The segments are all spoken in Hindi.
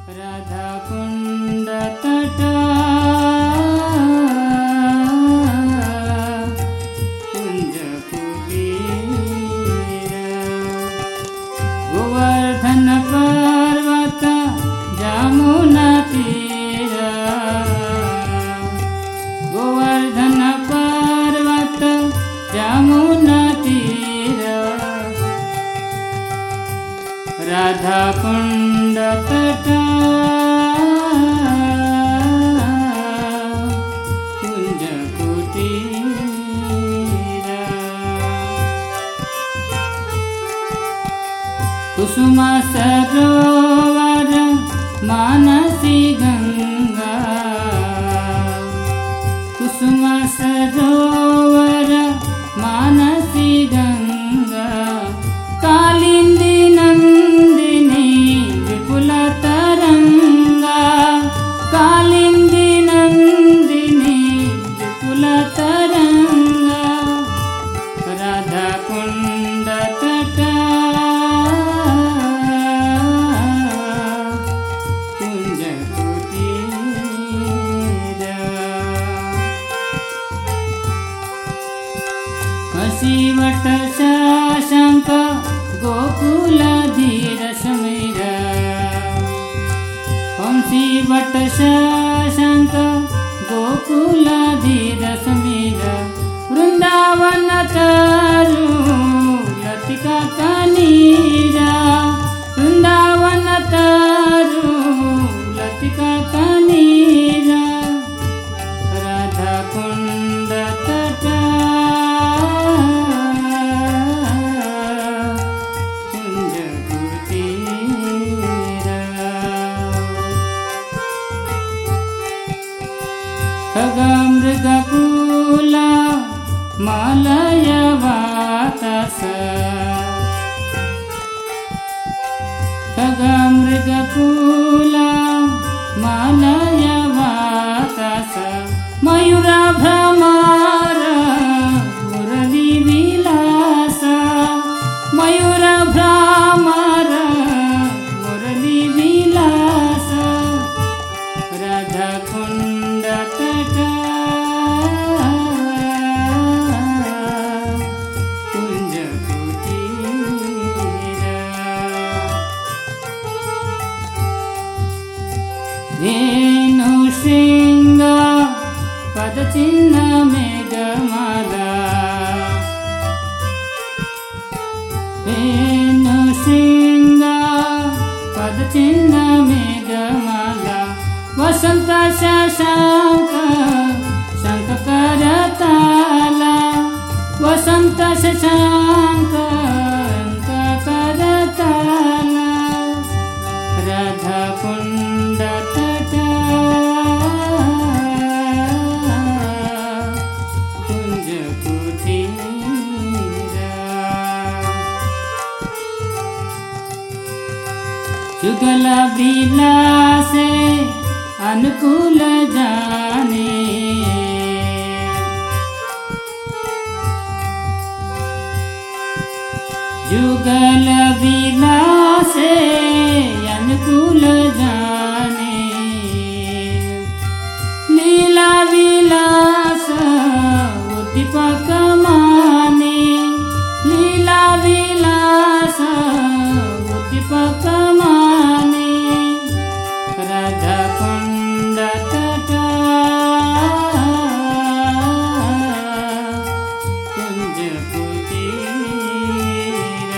राधा कुंड तट कुंज कुटीर गोवर्धन पर्वत जमुना तीर गोवर्धन पर्वत जमुना तीर राधा कुंड तट कुंज कुटीर कुसुम सरोवर मानसी गंगा कुसुम सरोवर मानसी गंगा कालिंदी नंदिनी विपुल तरंगा कालिंदी नंदिनी विपुल तरंगा राधा कुंड तट कुंज कुटीर हसीवट शशांक गोकुल धीर समीर हंसीवट शशांक गोकुल धीर समीर वृंदावन तरु लतिका कनीरा वृंदावन तरु लतिका कनीरा राधा कुंड तट कुंज कुटीर खगमृगकुल मलय वातस खगमृगकुल मलय वातस मयूर भ्रमर मुरली विलास मयूर भ्रमर मुरली विलास राधा कुंड तट कुंज कुटीर धेनु श्रृंग पदचिह्न मेघमाला धेनु श्रृंग पदचिह्न मेघमाला वसंत शशांक शंख करताला वसंत शशांक शंख करताला राधा कुंड तट कुंज कुटीर जुगल विलास अनुकूल जाने जुगल विलास अनुकूल जाने लीला विलास उद्दीपक माने लीला विलास उद्दीपक माने राधा कुंड तट कुंज कुटीर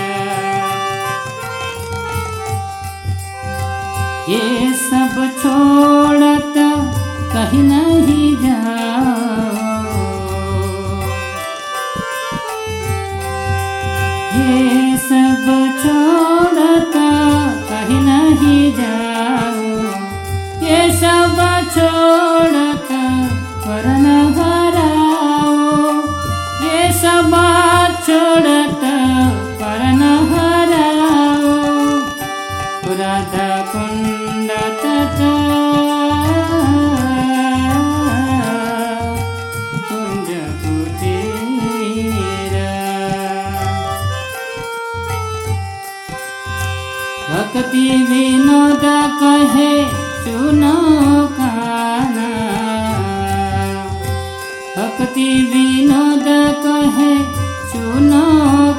ये सब छोड़त कहीं नहीं जाओ ये सब छोड़त कहीं नहीं जाओ ये सब छोड़त वरण हराओ ये सब छोड़त वरण हराओ राधा कुंड तट कुंज कुटीर भक्त भक्ति विनोद कहे सुनो काना, भक्ति विनोद कहे सुनो